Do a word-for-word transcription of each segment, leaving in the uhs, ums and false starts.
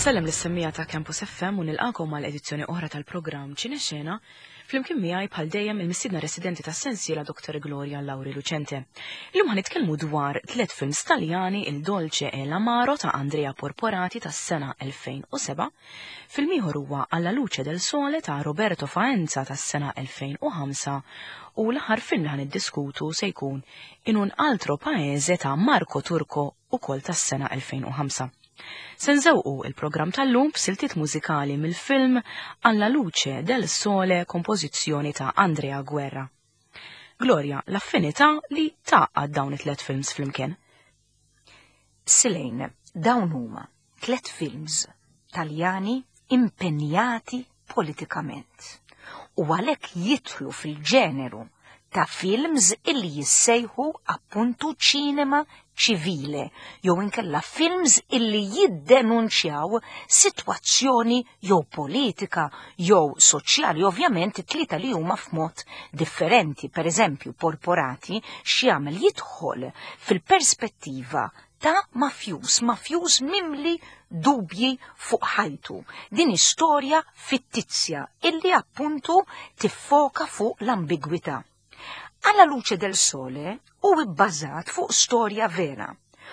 Insellem l-semmija ta' Campus F M u nilqakom mal edizzjoni oħra tal-programm Ċinexxena fl-imkien miegħi bħal dejjem il-mistiedna residenti tas-sensiela Doktor Gloria Lauri Lucente. Illum ħanitkellmu dwar tliet films Taljani Il Dolce e l'Amaro ta' Andrea Porporati tas-sena elfejn u seba', film ieħor huwa Alla luce del sole ta' Roberto Faenza tas-sena elfejn u ħamsa u l-aħħar film li ħaniddiskutu se jkun In un altro paese ta' Marco Turco ukoll tas-sena elfejn u ħamsa. Se nżewqu il-programm tal-lum b'siltiet mużikali mill-film Alla luce del sole kompożizzjoni ta' Andrea Guerra. Gloria, l-affinità li taqgħad dawn it-tlet films flimkien. Silejn, dawn huma tlet films Taljani impenjati politikament u għalhekk jidħlu fil-ġeneru ta' films illi jissejħu appuntu ċinema ċivile, jew inkella films illi jiddenunċjaw sitwazzjoni jew politika jew soċjali, ovvjament it-tlieta li huma f'mod differenti. Per eżempju, Porporati x'jagħmel jidħol fil-perspettiva ta' mafjuż, mafjuż mimli dubji fuq ħajtu. Din istorja fittizja illi appuntu tiffoka fuq l-ambigwità. Alla luce del sole u bbażat fuq storja vera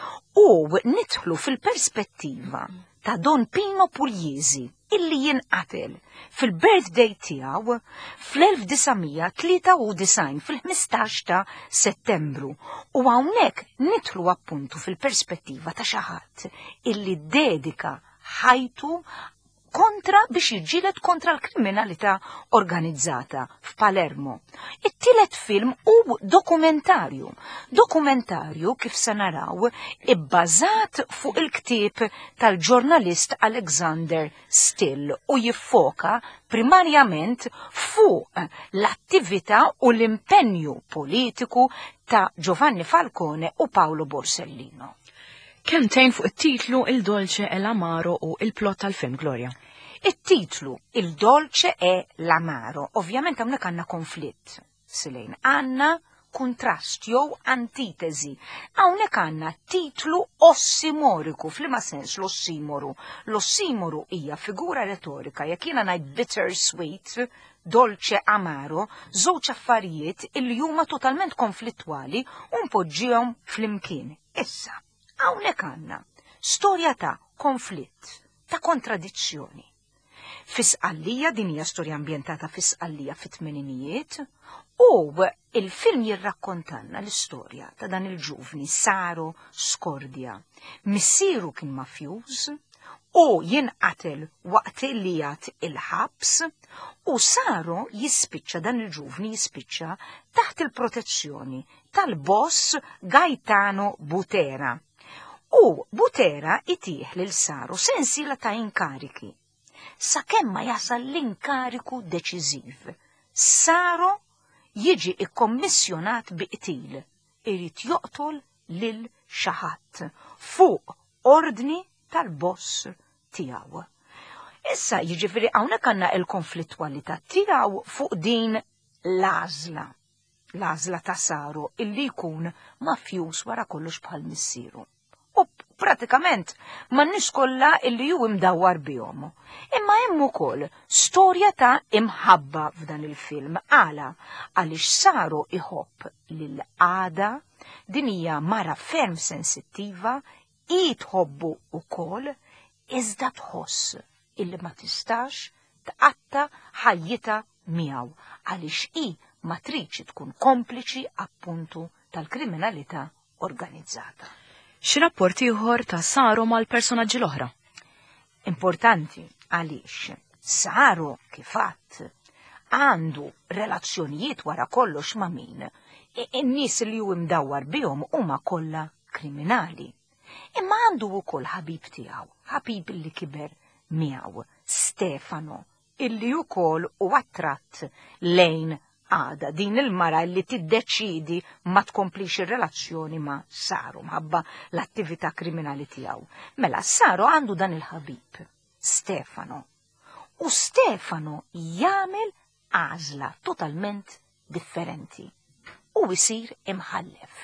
u nidħlu fil-perspettiva ta' Don Pino Pugliesi illi jinqatel fil-birthday tiegħu fl-elf disajn tlieta u disajn fil-ħmistax ta' Settembru u hawnhekk nidħlu appuntu fil-perspettiva ta' xi ħadd illi dedika ħajtu kontra biex jiġġieled kontra l-kriminalità organizzata f'Palermo. It-tielet film hu dokumentarju. Dokumentarju kif se naraw ibbażat fuq il-ktieb tal-ġurnalist Alexander Still u jiffoka primarjament fuq l-attività u l-impenju politiku ta' Giovanni Falcone u Paolo Borsellino. Kemmtejn fuq it-titlu Il Dolce e l'Amaro u il-plot tal-film, Gloria. It-titlu Il Dolce e l'Amaro, ovvjament hawnhekk għandna konflitt, Silejn, għandna kontrast jew antitesi. Hawnhekk għandna titlu ossimoriku, f'liema sens l-ossimoru. L-ossimoru hija figura retorika, jekk jiena ngħid bitter sweet, dolce amaro, żewġ affarijiet illi huma totalment konflittwali u npoġġihom flimkien. Issa, hawnhekk għandna storja ta' konflitt, ta' kontradizzjoni. Fisqallija, din hija storja ambjentata fisqallija fit-tmeninijiet, u il-film jirrakkontanna l-istorja ta' dan il-ġuvni Saro Skordja. Missieru kien mafjuż u jinqatel waqt li jgħat il-ħabs u Saro jispiċċa dan il-ġuvni jispiċċa taħt il-protezzjoni tal-boss Gaetano Butera. U Butera itih lil Saro sensiela ta' inkariki. Sakemm ma jasal l-inkariku deċiżiv. Saro jiġi ikkommissjonat biqtil, irid joqtol lil xi ħadd fuq ordni tal-boss tiegħu. Issa jiġifieri hawnhekk għandna l-konflittwalità tiegħu fuq din l-għażla. L-għażla ta' Saro illi jkun mafjuż wara kollox bħal missieru. U pratikament m'għandniex kollha illi hu imdawwar bihom. Imma hemm ukoll storja ta' imħabba f'dan il-film għala għaliex Saro iħobb lil Għada, din hija mara ferm sensittiva, i tħobbu ukoll iżda tħoss illi ma tistax tqatta ħajjita miegħu għaliex i ma tridx tkun kompliċi appuntu tal-kriminalità organizzata. Xi rapport ieħor ta' Saro mal-personaġġi l-oħra? Importanti għaliex Saro kifat għandu relazzjonijiet wara kollox ma' min. In-nies li hu imdawwar bihom huma kollha kriminali. Imma għandu wkoll ħabib tiegħu, ħabib li kiber miegħu, Stefano, illi wkoll huwa attratt lejn Għada, din il-mara li tiddeċidi ma tkomplix ir-relazzjoni ma' Saro mħabba l-attività kriminali tiegħu. Mela Saro għandu dan il-ħabib, Stefano. U Stefano jagħmel għażla totalment differenti. U jsir imħallef.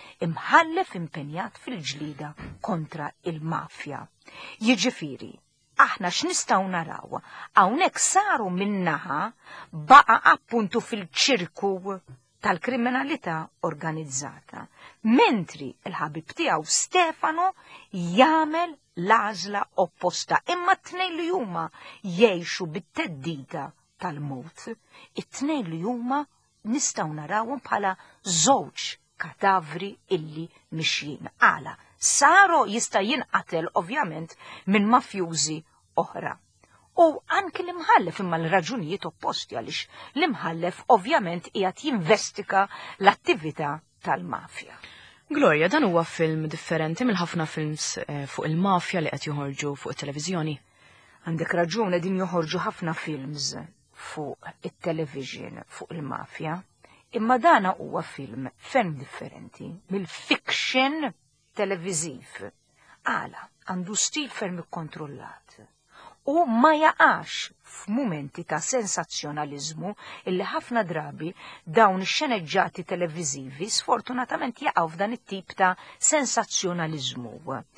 Imħallef impenjat fil-ġlida kontra il-mafja. Jiġifieri, aħna x'nistgħu naraw hawnhekk saru minnaħa baqa' appuntu fil-ċirku tal-kriminalità organizzata, mentri il-ħabib tiegħu Stefano jagħmel l-għażla opposta, imma t-tnejn li huma jgħixu bit-teddida tal-mowt, it-tnejn li huma nistgħu narawhom bħala żewġ kadavri illi mixjin. Għala, Saro jista' jinqatel ovvjament minn mafjużi oħra. U anki l-imħallef imma l-raġunijiet opposti għaliex l-imħallef ovvjament qiegħed jinvestiga l-attività tal-mafja. Gloria, dan huwa film differenti mill ħafna films eh, fuq il-mafja li qed joħorġu fuq it-televiżjoni. Għandek raġuni din joħorġu ħafna films fuq it-television fuq il-mafja, imma dana huwa film ferm differenti mill-fiction televiżiv. Għala, għandu stil ferm ikkontrollat. U ma jaqax f'mumenti ta' sensazzjonalizmu illi ħafna drabi dawn ix-xeneġġati televiżivi sfortunatament jaqgħu f'dan it-tip ta' sensazzjonalizmu.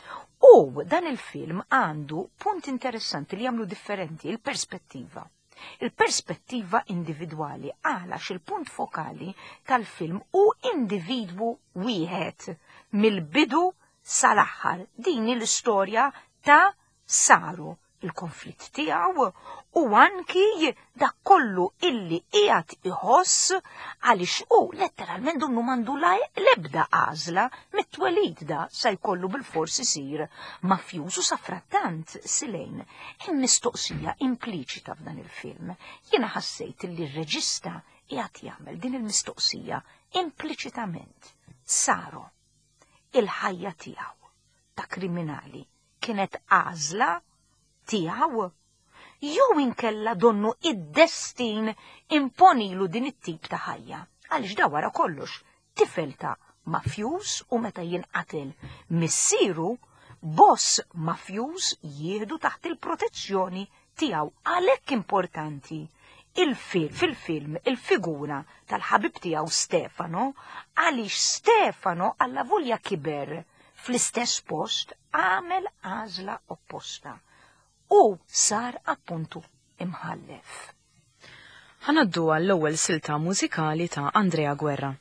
U dan il-film għandu punt interessanti li jagħmlu differenti, il-perspettiva. Il-perspettiva individwali għalax il-punt fokali tal-film u individwu wieħed mill-bidu sal-aħħar. Din l-istorja ta' Saru, il-konflitt tiegħu u anki dak kollu illi qiegħed iħoss għaliex hu letteralment dunnu mandu l-ebda għażla mit-twelid da se jkollu bil-fors isir mafjuż u safrattant silejn. Hemm mistoqsija impliċita f'dan il-film. Jiena ħassejt illi r-reġista qiegħed jagħmel din il-mistoqsija impliċitament. Saru, il-ħajja tiegħu ta' kriminali kienet għażla tiegħu jew inkella donnu id-destin imponilu din it-tip ta' ħajja. Għaliex da wara kollox tifel ta' mafjuż u meta jinqatel missieru boss mafjuż jieħdu taħt il-protezzjoni tiegħu. Għalhekk importanti il-film fil-film il-figura tal-ħabib tiegħu Stefano għaliex Stefano alla volja kiber fl-istess post għamel għażla opposta. U sar appuntu imħallef. Ħanaddu għall-ewwel silta mużikali ta' Andrea Guerra.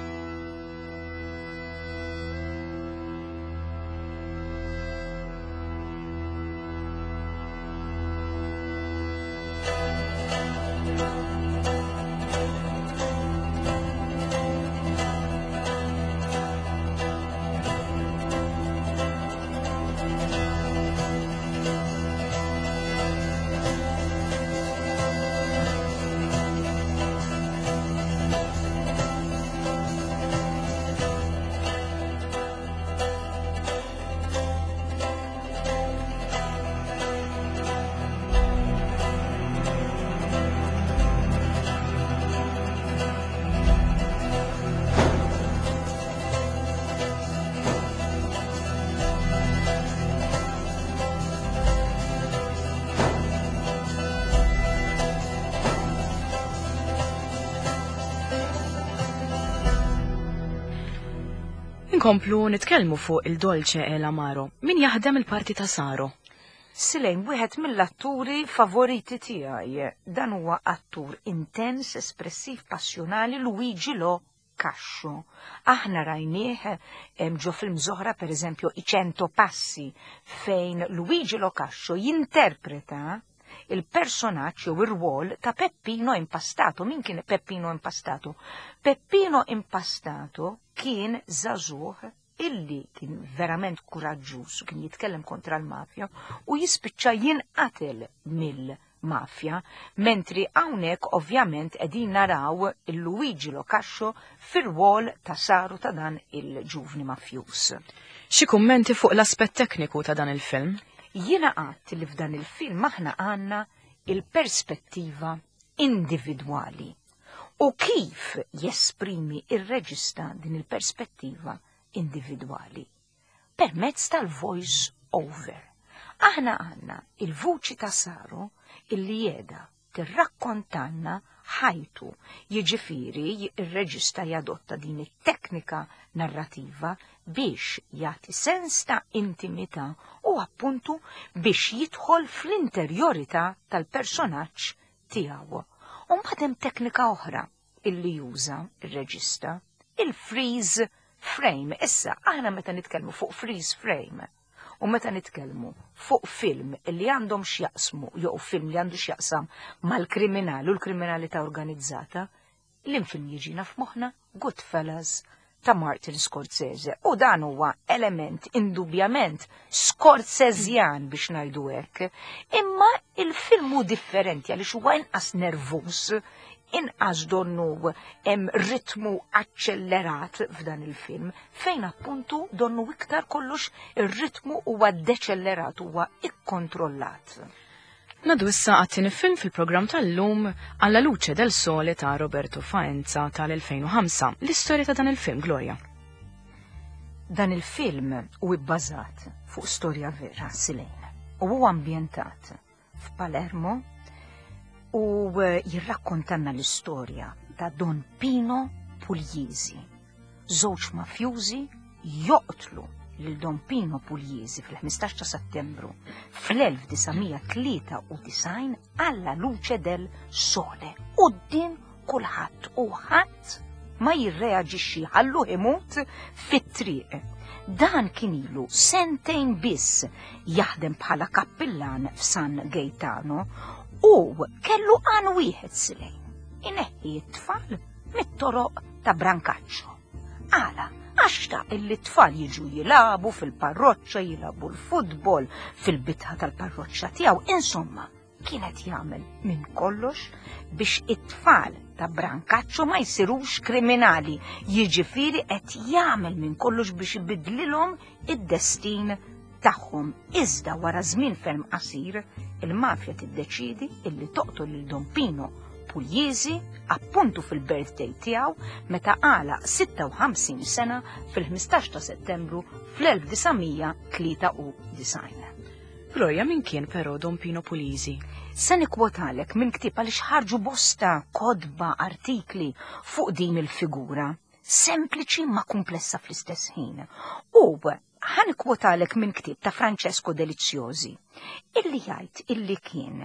Inkomplu nitkellmu fuq il-Dolce e l-Amaro. Min jaħdem il-parti ta' Saro? Silejn, wieħed mill-atturi favoriti tiegħi. Dan huwa attur intens, espressiv, passjonali, Luigi Lo Cascio. Aħna rajnieh ġo film zoħra, per eżempju, I Cento Passi, fejn Luigi Lo Cascio jinterpreta il-personaġġ jew ir-rwol ta' Peppino Impastato. Min kien Peppino Impastato? Peppino Impastato kien żagħżugħ illi kien verament kuraġġuż, kien jitkellem kontra l-mafja u jispiċċa jinqatel mill-mafja, mentri hawnhekk ovvjament qegħdin naraw il-Luigi Lo Cascio fir-rwol ta' Saru ta' dan il-ġuvni mafjuż. Xi kummenti fuq l-aspett tekniku ta' dan il-film? Jiena qatt li f'dan il-film aħna għandna il-perspettiva individwali u kif jesprimi ir-reġista din il-perspettiva individwali permezz tal-voice over. Aħna għandna il-vuċi ta' Saru illi jeda tirrakkontanna ħajtu. Jiġifieri ir-reġista jadotta din it-teknika narrativa biex jagħti sens ta' intimità u appuntu biex jidħol fl-interjorità tal-personaġġ tiegħu. U mbagħad hemm teknika oħra illi juża ir-reġista, il-freeze frame. Issa aħna meta nitkellmu fuq freeze frame u meta nitkellmu fuq film li għandhom x'jaqsmu jew film li għandu x'jaqsam mal-kriminali u l-kriminalità organizzata, l-infilm jiġina f'moħħna Goodfellas ta' Martin Scorsese. U dan huwa element indubjament Scorsesian biex ngħidu hekk, imma il-film hu differenti għaliex huwa inqas nervuż, inqas donnu hemm ritmu accelerat f'dan il-film, fejn appuntu donnu iktar kollox ir-ritmu huwa deċellerat, huwa ikkontrollat. Nadu issa għattini film fil-program tal-lum Alla luce del sole ta' Roberto Faenza tal-elfejn u ħamsa. L-istorja ta' dan il-film, Gloria. Dan il-film u bbażat fuq storja vera, Silejn, u huwa ambjentat f'Palermo u jirrakkontanna l-istorja ta' Don Pino Pugliesi. Żewġ mafjużi joqtlu lil Don Pino Pugliesi fil-ħmistax ta' Settembru fl-elf tisgħumija tlieta u disgħin alla luce del sole. U din kulħadd u ħadd ma jirreaġixxi ħallu imut fit-triq. Dan kien ilu sentejn biss jaħdem bħala kappillan f'San Gaetano u kellu għan wieħed Silejn, ineħħi t-tfal mit-toroq ta' Brancaccio. Għala, għax ta' illi t-tfal jiġu jilabu fil-parroċċa, jilabu l-futbol fil-bitħa tal-parroċċa tiegħu, insomma, kienet jagħmel minn kollox biex it-tfal ta' Brancaccio ma jsirux kriminali, jiġifieri qed jagħmel minn kollox biex ibidlilhom id-destin tagħhom. Iżda wara żmien ferm qasir, il-mafja tiddeċidi illi toqtol lil Don Pino Pugliesi appuntu fil-birthday tiegħu meta għala sitta u ħamsin sena fil-ħmistax ta' Settembru fl-elf tisgħumija tlieta u disgħin. Gloria, min kien però Don Pino Pugliesi? Se nikkwotalek minn ktieb għaliex ħarġu bosta kodba artikli fuq din il-figura, sempliċi ma komplessa fl-istess ħin. U ħan ikkwotalek minn ktieb ta' Francesco Deliziosi, illi jgħid illi kien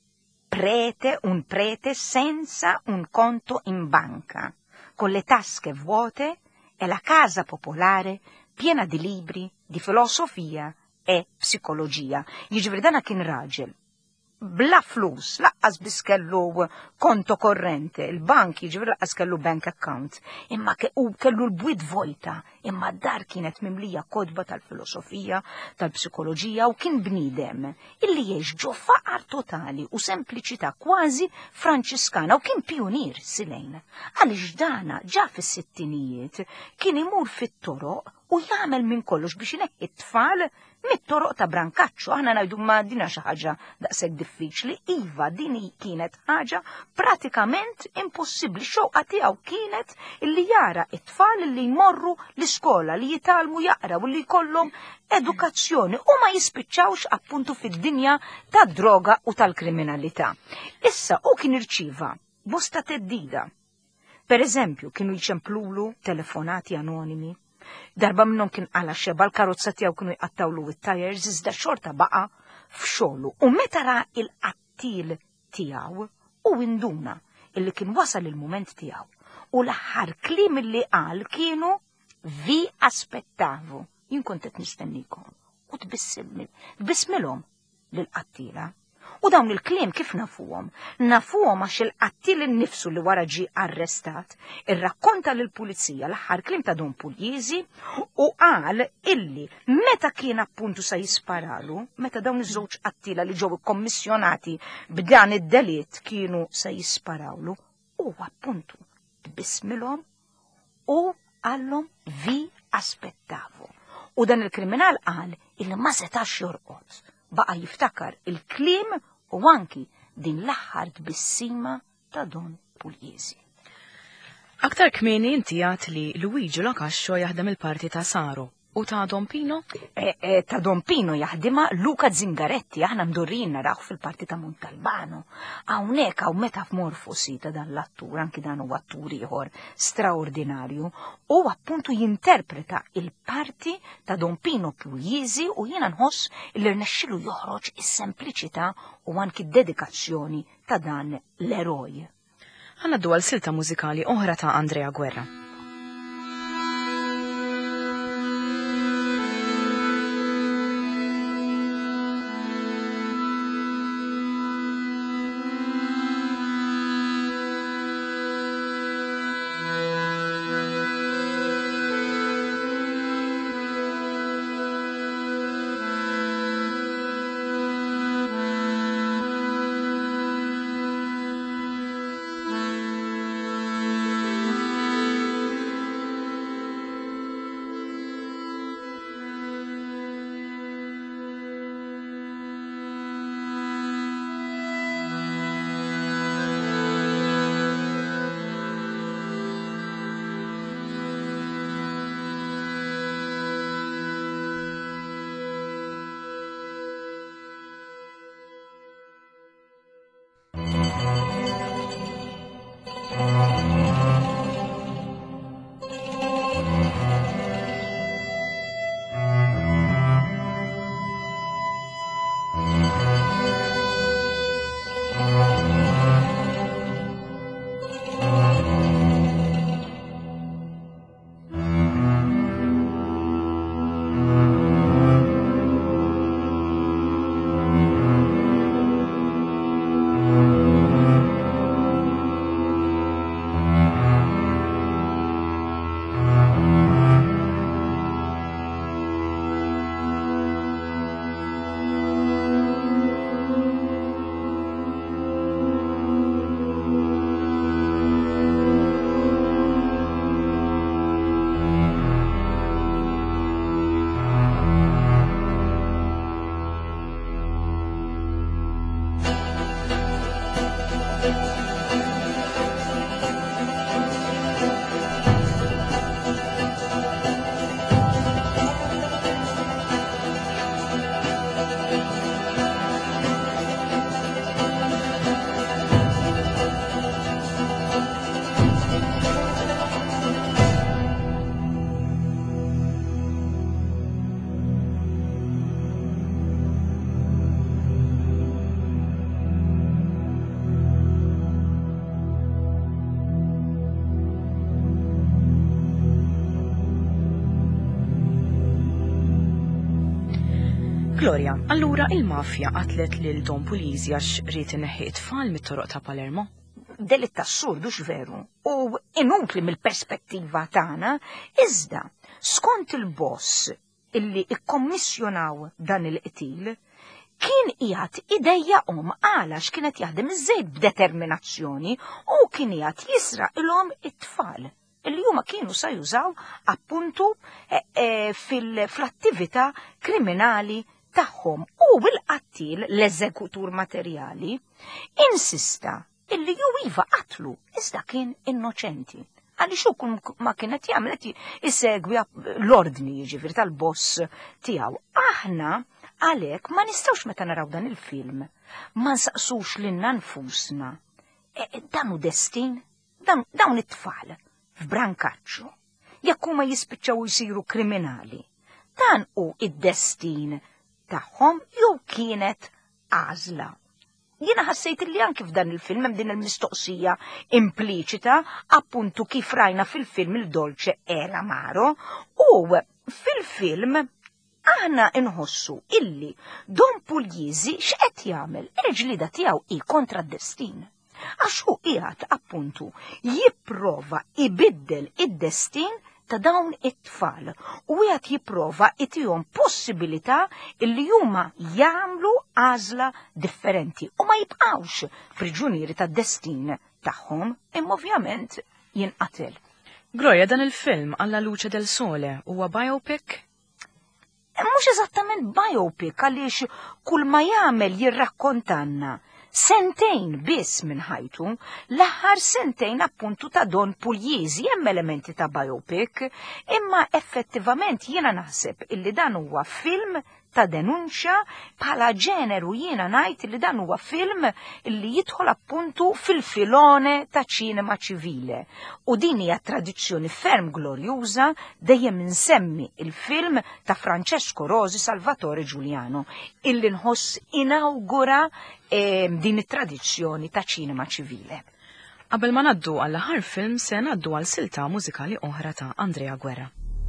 prete, un prete senza un conto in banca, con le tasche vuote e la casa popolare piena di libri, di filosofia e psikoloġija. Jiġifieri dana kien raġel bla flus, laqqas biss kellu konto korrente, il-bank jiġifieri laqqas kellu bank account, imma u kellu l-bwid vojta, imma d-dar kienet mimlija kodba tal-filosofija, tal-psikoloġija u kien bniedem illi jgħix ġo faqar totali u sempliċità kważi Franċiskana u kien pionier Silejn. Għaliex dana ġa fis-sittinijiet kien imur fit-toroq u jagħmel minn kollox biex ineħħi t-tfal mit-toroq ta' Brancaccio. Aħna ngħidu ma dina xi ħaġa daqshekk diffiċli, iva din kienet ħaġa pratikament impossibbli. Xewqa tiegħu kienet illi jara t-tfal li jmorru l-iskola, li jitalmu jaqraw, li jkollhom edukazzjoni u ma jispiċċawx appuntu fid-dinja tad-droga u tal-kriminalità. Issa u kien irċieva bosta teddida. Per eżempju, kienu jċemplulu telefonati anonimi. Darba minnhom kien għala xeba l-karozza tiegħu kienu jqattawlu it-tajers, iżda xorta baqa' f'xogħlu. U meta ra il-qattil tiegħu u induna illi kien wasal il-mument tiegħu. U l-aħħar kliem illi qal kienu vi aspettavu. Jien kont qed nistennikom u tbissmilhom lill-qattila. U dawn il-kliem kif nafuhom? Nafuhom għax il-qattil innifsu li wara ġie arrestat irrakkonta lill-pulizija l-aħħar kliem ta' Don Pugliesi u qal illi meta kien appuntu sa jisparalu, meta dawn iż-żewġ qattila li ġew ikkommissjonati b'dan id-delitt kienu sa jisparawlu, u appuntu tbissmilhom u għallhom vi aspettavu. U dan il-kriminal qal illi ma setax jorqod, baqa' jiftakar il-kliem u anki din l-aħħar tbissima ta' Don Pugliesi. Aktar kmieni inti għat li Luigi Locascio jaħdem il-parti ta' Saro. U ta' Don Pino? E, e, ta' Don Pino jaħdima Luca Zingaretti, aħna mdorrin naraw fil-parti ta' Montalbano. Hawnhekk hawn metamorfosi ta' dan l-attur, anki dan huwa attur ieħor straordinarju, u appuntu jinterpreta il-parti ta' Don Pino Pugliese u jiena nħoss li rnexxielu joħroġ is-sempliċità u anki d-dedikazzjoni ta' dan l-eroj. Ħanaddu għal silta mużikali oħra ta' Andrea Guerra. Gloria, allura il-mafja qatlet lil Don Pugliese għax rrid ineħħi t-tfal mit-toroq ta' Palermo? Delitt assurdu x'veru, u inutli mill-perspettiva tagħna, iżda skont il-boss illi ikkommissjonaw dan il-qtil, kien qiegħed idejjaqhom għalax kienet jaħdem iż-żejt b'determinazzjoni u kien qiegħed jisraq ilhom it-tfal illi huma kienu sa jużaw appuntu e, e, fil-attività kriminali tagħhom u l-qattil l-eżekutur materjali insista illi ju iva qatlu iżda kien innoċenti. Għaliex hu ma kienet jagħmel qed isegwi l-ordni jiġifieri tal-boss tiegħu. Aħna għalhekk ma nistgħux meta naraw dan il-film ma nsaqsux lilna nfusna. E, dan hu destin, dan, dawn it-tfal f'brankaċċju jekk huma jispiċċaw jsiru kriminali. Dan hu id-destin tagħhom jew kienet għażla. Jiena ħassejt li anki f'dan il-film hemm din il-mistoqsija impliċita appuntu kif rajna fil-film il-Dolce e l'Amaro u fil-film aħna inħossu illi Don Pugliese x'qed jagħmel il-ġlida tiegħu hi kontra d-destin. Għax hu qiegħed appuntu jipprova ibiddel id-destin ta' dawn it-tfal u qiegħed jipprova itihom possibilità illi huma jagħmlu għażla differenti u ma jibqgħux priġunieri tad-destin tagħhom imma ovvjament jinqatel. Gloria, dan il-film Alla luce del sole huwa biopic? Mhux eżattament biopic għaliex kull ma jagħmel jirrakkontanna sentejn biss minn ħajtu, l-aħħar sentejn appuntu ta' Don Pugliese hemm elementi ta' biopic, imma effettivament jiena naħseb illi dan huwa film ta' denunċja bħala ġeneru jiena ngħid li dan huwa film illi jidħol appuntu fil-filone ta' ċinema ċivile. U din hija tradizzjoni ferm glorjuża dejjem insemmi il-film ta' Francesco Rosi Salvatore Giuliano illi nħoss inawgura eh, din it-tradizzjoni ta' ċinema ċivile. Qabel ma naddu għall-aħħar film se naddu għal silta mużikali oħra ta' Andrea Guerra.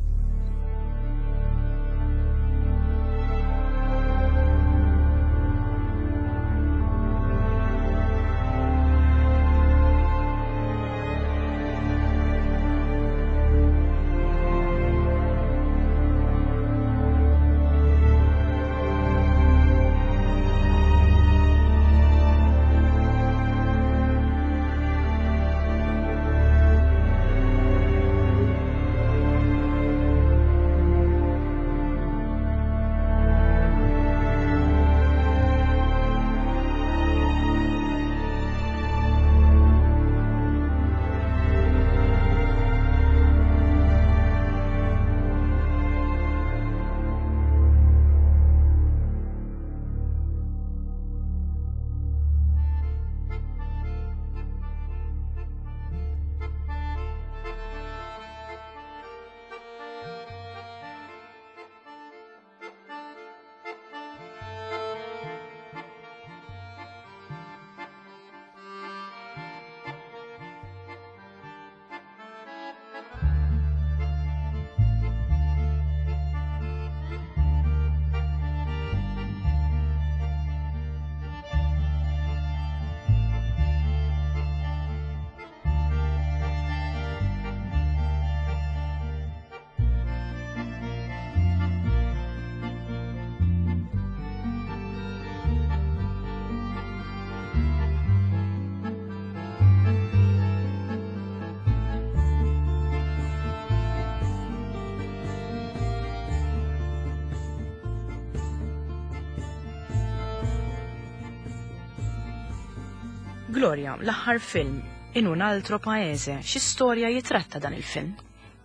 Gloria, l-aħħar film, In un altro paese, xi storja jitratta dan il-film?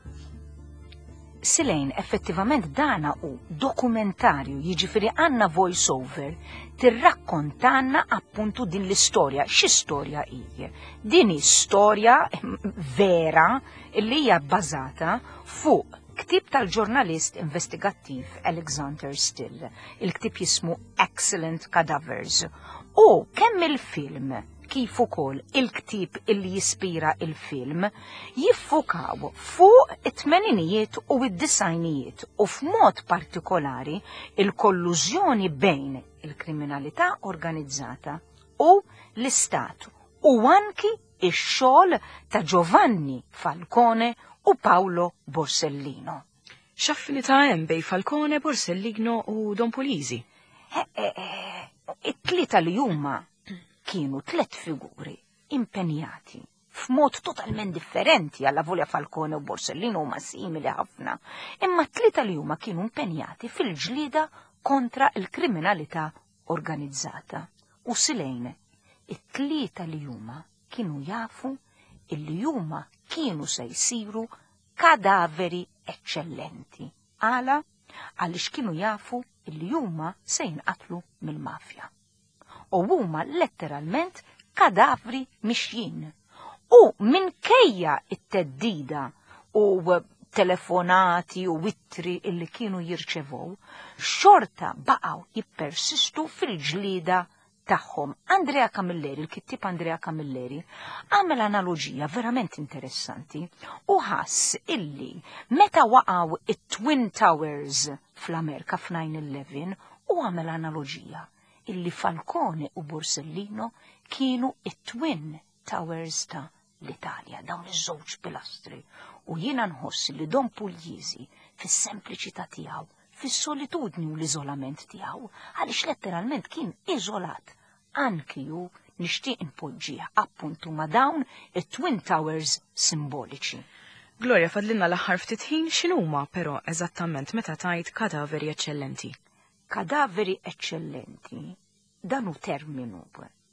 Silejn, effettivament dana u dokumentarju, jiġifieri għandna voice over, tirrakkontanna appuntu din l-istorja. Xi storja hija? Din storja vera li hija bbażata fuq ktib tal-ġurnalist investigattiv Alexander Still. Il-ktib jismu Excellent Cadavers. U kemm il-film kif ukoll il-ktib illi jispira il-film jiffukaw fuq it-tmeninijiet u id-disajnijiet u f'mod partikolari il-kollużjoni bejn il-kriminalità organizzata u l-Istat u anki ix-xogħol ta' Giovanni Falcone u Paolo Borsellino. X'affinità hemm bejn Falcone, Borsellino u Don Pugliese? It-tlieta li huma kienu tlet figuri impenjati f'mod totalment differenti għalla volja Falcone u Borsellino huma simili ħafna, imma tlieta li huma kienu impenjati fil-ġlida kontra il-kriminalità organizzata. U silejn, it-tlieta li huma kienu jafu illi huma kienu se jsiru kadaveri eccellenti. Għala għaliex kienu jafu illi huma se jinqatlu mill-mafja. U huma letteralment kadavri mixjin. U minkejja it-teddida u telefonati u wittri illi kienu jirċevow, xorta baqgħu jippersistu fil-ġlida tagħhom. Andrea Camilleri, il-kittib Andrea Camilleri, għamel analogija verament interessanti u ħass illi meta waqgħu it-Twin Towers fl-Amerika f'nine eleven u għamel analogija illi Falcone u Borsellino kienu it-Twin Towers ta' l-Italja, dawn iż-żewġ pilastri. U jiena nħoss li Don Pugliese fis-sempliċità tiegħu, fis-solitudni u l-iżolament tiegħu, għaliex letteralment kien iżolat. Anki ju nixtieq inpoġġih appuntu ma' dawn it-Twin Towers simboliċi. Gloria, fadlinna l-aħħar ftit ħin x'inhuma però eżattament meta tajt kadaveri eċċellenti? Kadaveri eccellenti, danu terminu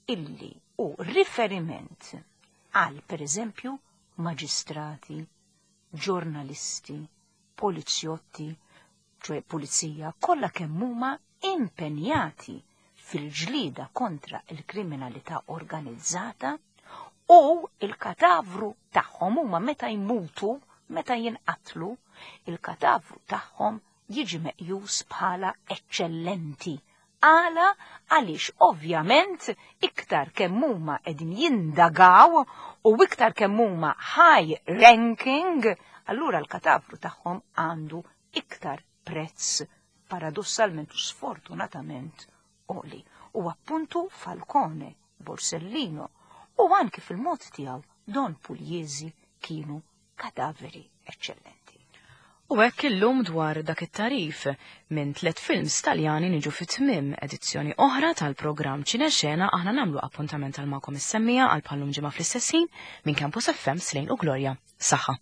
illi u riferiment għal pereżempju maġistrati, ġurnalisti, polizjotti, ċoe pulizija, kollha kemm huma impenjati fil-ġlida kontra il-kriminalità organizzata u il-katavru tagħhom huma meta jmutu, meta jinqatlu, il-katavru tagħhom jiġi meqjus bħala eċċellenti. Għala għaliex ovvjament iktar kemm huma qegħdin jindagaw u iktar kemm huma high ranking, allura l-katavru tagħhom għandu iktar prezz paradossalment u sfortunatament oli. U appuntu Falcone, Borsellino u anki fil-mod tiegħu Don Pugliese kienu kadaveri eccellenti. U hekk illum dwar dak it-tarif minn tliet films Taljani niġu fit-tmiem edizzjoni oħra tal-programm Cinexena aħna nagħmlu appuntament għal magħkom is-semmija għal bħallum ġimgħa fl-istessin minn Campus F M Slejn u Glorja. Saħħa.